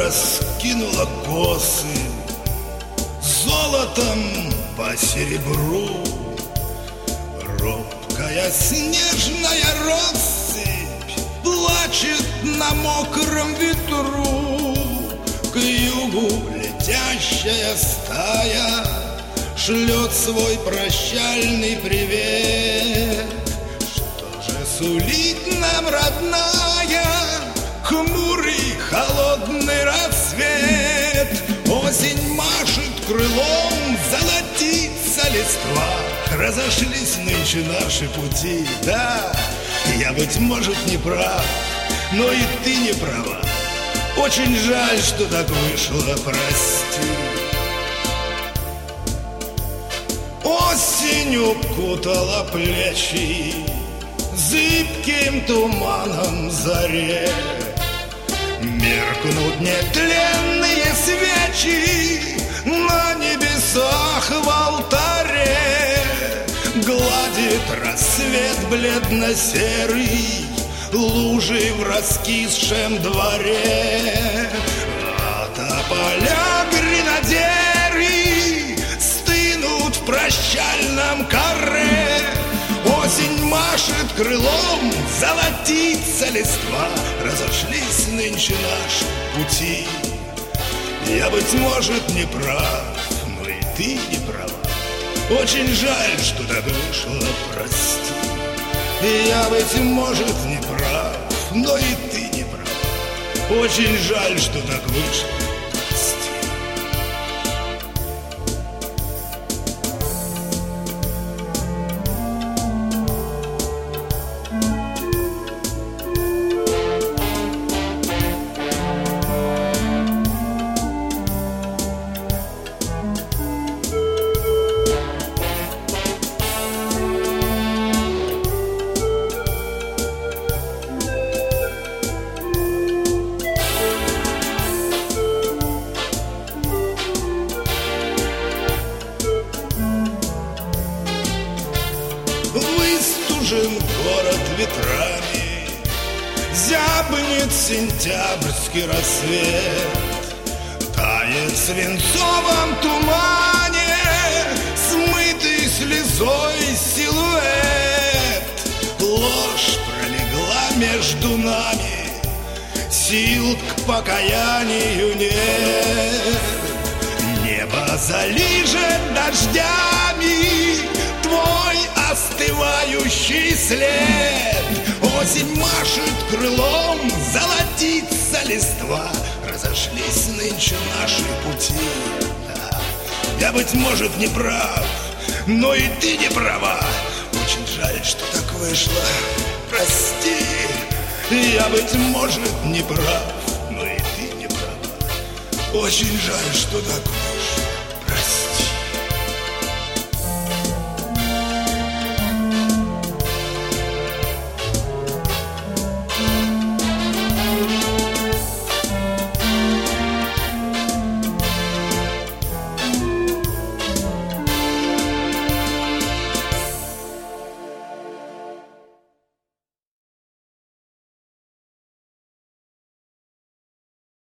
раскинула косы золотом по серебру. Робкая снежная россыпь плачет на мокром ветру. К югу летящая стая шлет свой прощальный привет. Что же сулит нам родная хмурый холодный рассвет? Осень машет крылом, золотится листва. Разошлись нынче наши пути. Да, я, быть может, не прав, но и ты не права. Очень жаль, что так вышло, прости. Осень укутала плечи зыбким туманом заре. Меркнут нетленные свечи на небесах в алтаре. Гладит рассвет бледно-серый лужи в раскисшем дворе. А тополя гренадеры стынут в прощальном каре. Осень машет крылом, золотится листва. Разошлись нынче наши пути. Я, быть может, не прав, но и ты не права. Очень жаль, что так вышло, прости. Я, быть может, не прав, но и ты не прав. Очень жаль, что так вышло, прости. Выстужен город ветрами, зябнет сентябрьский рассвет. Тает в свинцовом тумане смытый слезой силуэт. Ложь пролегла между нами, сил к покаянию нет. Небо залижет дождями твой остывающий след. Осень машет крылом, золотится листва. Разошлись нынче наши пути. Да. Я, быть может, не прав, но и ты не права. Очень жаль, что так вышло, прости. Я, быть может, не прав, но и ты не права. Очень жаль, что так вышло.